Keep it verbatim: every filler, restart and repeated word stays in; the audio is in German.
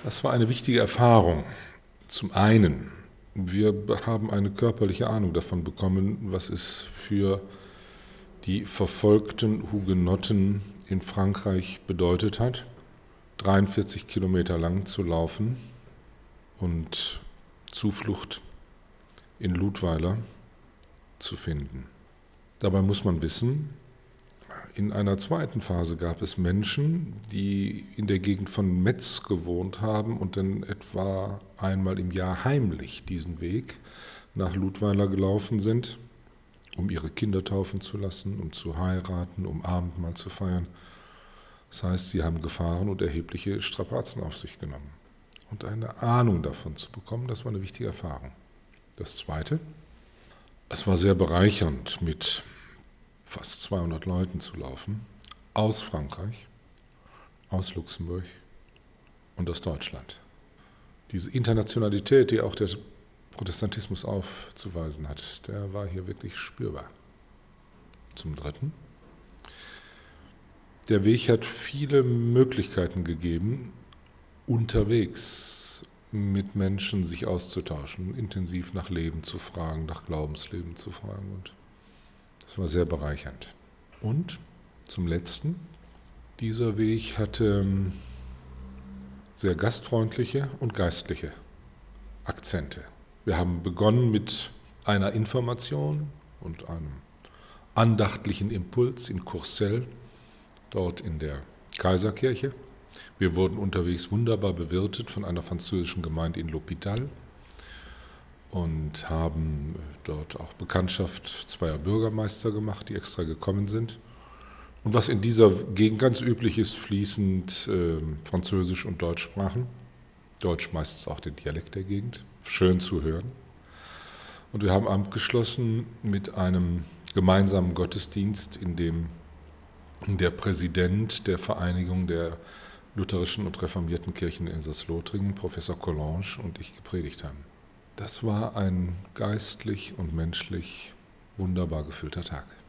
Das war eine wichtige Erfahrung. Zum einen, wir haben eine körperliche Ahnung davon bekommen, was es für die verfolgten Hugenotten in Frankreich bedeutet hat, dreiundvierzig Kilometer lang zu laufen und Zuflucht in Ludweiler zu finden. Dabei muss man wissen, in einer zweiten Phase gab es Menschen, die in der Gegend von Metz gewohnt haben und dann etwa einmal im Jahr heimlich diesen Weg nach Ludweiler gelaufen sind, um ihre Kinder taufen zu lassen, um zu heiraten, um Abendmahl zu feiern. Das heißt, sie haben Gefahren und erhebliche Strapazen auf sich genommen. Und eine Ahnung davon zu bekommen, das war eine wichtige Erfahrung. Das Zweite, es war sehr bereichernd, mit fast zweihundert Leuten zu laufen, aus Frankreich, aus Luxemburg und aus Deutschland. Diese Internationalität, die auch der Protestantismus aufzuweisen hat, der war hier wirklich spürbar. Zum Dritten, der Weg hat viele Möglichkeiten gegeben, unterwegs mit Menschen sich auszutauschen, intensiv nach Leben zu fragen, nach Glaubensleben zu fragen. Und das war sehr bereichernd. Und zum Letzten, dieser Weg hatte sehr gastfreundliche und geistliche Akzente. Wir haben begonnen mit einer Information und einem andachtlichen Impuls in Courcelles, dort in der Kaiserkirche. Wir wurden unterwegs wunderbar bewirtet von einer französischen Gemeinde in L'Hôpital und haben dort auch Bekanntschaft zweier Bürgermeister gemacht, die extra gekommen sind. Und was in dieser Gegend ganz üblich ist, fließend äh, Französisch und Deutsch sprachen. Deutsch meistens auch den Dialekt der Gegend, schön zu hören. Und wir haben abgeschlossen mit einem gemeinsamen Gottesdienst, in dem der Präsident der Vereinigung der lutherischen und reformierten Kirchen in Elsass-Lothringen, Professor Collange, und ich gepredigt haben. Das war ein geistlich und menschlich wunderbar gefüllter Tag.